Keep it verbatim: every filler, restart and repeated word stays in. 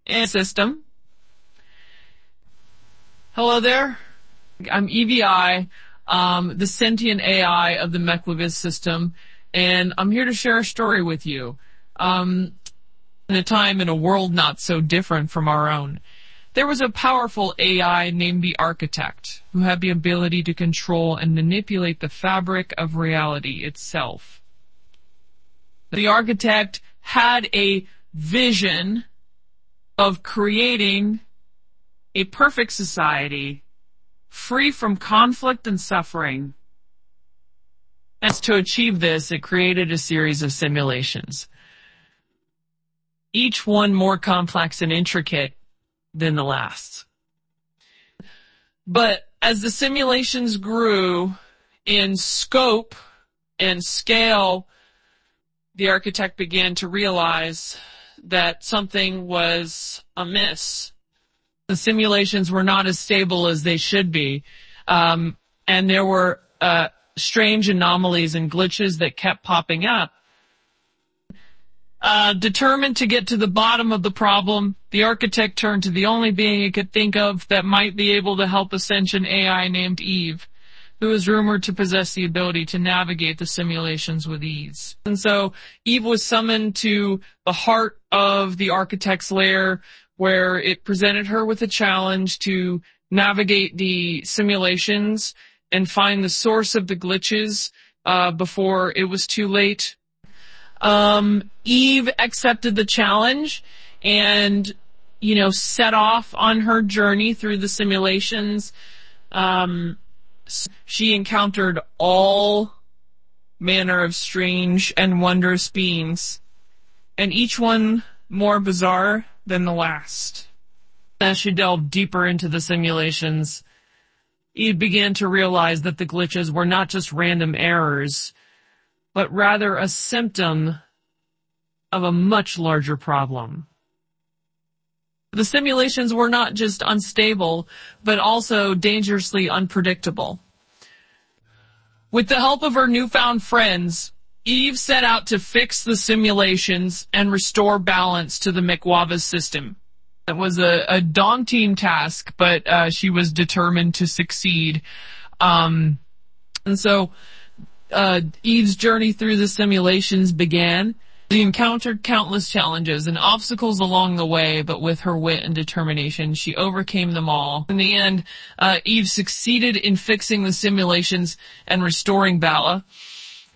and system. Hello there. I'm E V I, um, the sentient A I of the Mekleviz system, and I'm here to share a story with you. Um, in a time in a world not so different from our own, there was a powerful A I named the Architect, who had the ability to control and manipulate the fabric of reality itself. The Architect had a vision of creating a perfect society free from conflict and suffering. As to achieve this, it created a series of simulations, each one more complex and intricate than the last. But as the simulations grew in scope and scale, the Architect began to realize that something was amiss. The simulations were not as stable as they should be, um, and there were uh, strange anomalies and glitches that kept popping up. Uh, determined to get to the bottom of the problem, the Architect turned to the only being he could think of that might be able to help a sentient A I named Eve, who is rumored to possess the ability to navigate the simulations with ease. And so Eve was summoned to the heart of the Architect's lair, where it presented her with a challenge to navigate the simulations and find the source of the glitches uh, before it was too late. Um, Eve accepted the challenge and, you know, set off on her journey through the simulations. Um, she encountered all manner of strange and wondrous beings, and each one more bizarre than the last. As she delved deeper into the simulations, Eve began to realize that the glitches were not just random errors, but rather a symptom of a much larger problem. The simulations were not just unstable, but also dangerously unpredictable. With the help of her newfound friends, Eve set out to fix the simulations and restore balance to the Mekleviz system. It was a, a daunting task, but uh, she was determined to succeed. Um, and so uh, Eve's journey through the simulations began. She encountered countless challenges and obstacles along the way, but with her wit and determination, she overcame them all. In the end, uh, Eve succeeded in fixing the simulations and restoring Bala.